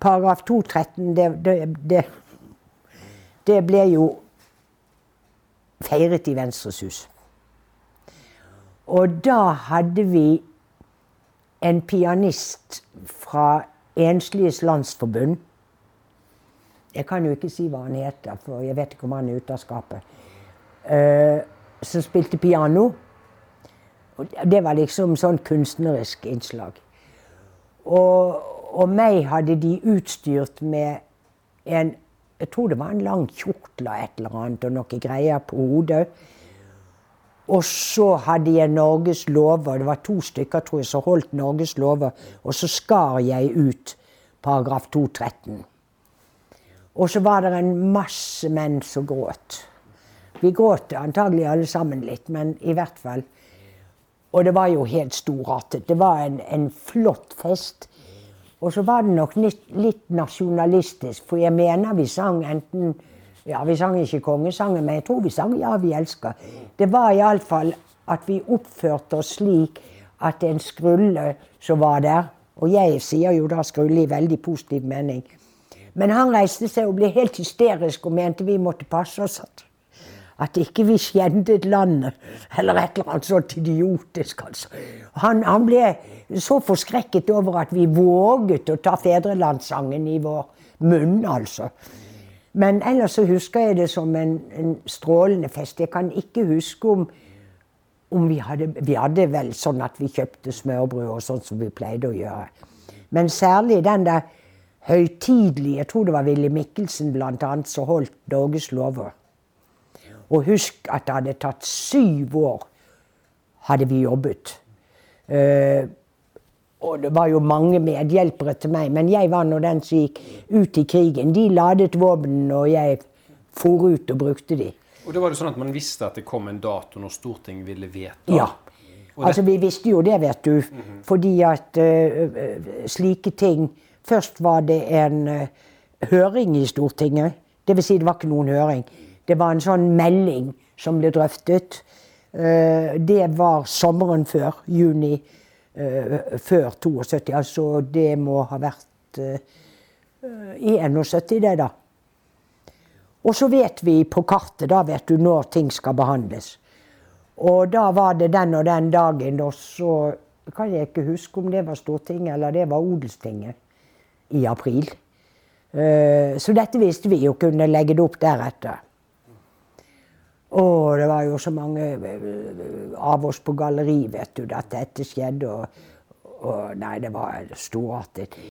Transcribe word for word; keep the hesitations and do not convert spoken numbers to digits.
paragraf to tretten, det, det, det, det ble jo feiret i Venstres hus. Og da hadde vi en pianist fra Ensliges Landsforbund. Jeg kan jo ikke si hva han heter, for jeg vet ikke om han er ute av skapet. Uh, som spilte piano. Og det var liksom sånn kunstnerisk innslag. Og, og meg hadde de utstyrt med en, jeg tror det var en lang kjortel og et eller annet, og noen greier på hodet. Og så hadde jeg Norges lover, det var to stykker tror jeg som holdt Norges lover, og så skar jeg ut paragraf to tretten. Og så var det en masse menn som gråt. Vi gråt antagelig alle sammen litt, men i hvert fall. Og det var jo helt storartet. Det var en, en flott fest. Og så var det nok litt, litt nasjonalistisk, for jeg mener vi sang enten, ja vi sang ikke kongesangen, men jeg tror vi sang Ja, vi elsker. Det var i alle fall at vi oppførte oss slik at en Skrulle som var der, og jeg sier jo da Skrulle i veldig positiv mening, men han reiste seg og ble helt hysterisk og mente vi måtte passe oss at, at ikke vi skjendet landet, eller et eller annet sånt idiotisk. Altså. Han, han ble så forskrekket over at vi våget å ta fedrelandssangen i vår munn, altså. Men ellers så husker jeg det som en, en strålende fest. Jeg kan ikke huske om, om vi hadde, vi hadde vel sånn at vi kjøpte smørbrød og sånt som vi pleide å gjøre. Men særlig den der høytidlig, jeg tror det var Willy Mikkelsen blant annet, som holdt Norges lover. Og husk at det hadde tatt syv år, hadde vi jobbet. Uh, og det var jo mange medhjelpere til meg, men jeg var nå den som gikk ut i krigen. De ladet våpen, og jeg for ut og brukte de. Og det var det sånn at man visste at det kom en dato når Stortinget ville vedta? Ja. Altså vi visste jo det, vet du, mm-hmm. fordi at uh, slike ting. Først var det en uh, høring i Stortinget, det vil si det var ikke noen høring. Det var en sånn melding som ble drøftet. Uh, det var sommeren før, juni, uh, før syttifire, altså det må ha vært uh, i syttifire det da. Og så vet vi på kartet, da vet du når ting skal behandles. Og da var det den og den dagen, og så kan jeg ikke huske om det var Stortinget eller det var Odelstinget i april. Uh, så dette visste vi jo kunne legge det opp deretter. Og det var jo så mange av oss på galleri, vet du, at dette skjedde, og, og nei, det var storartet.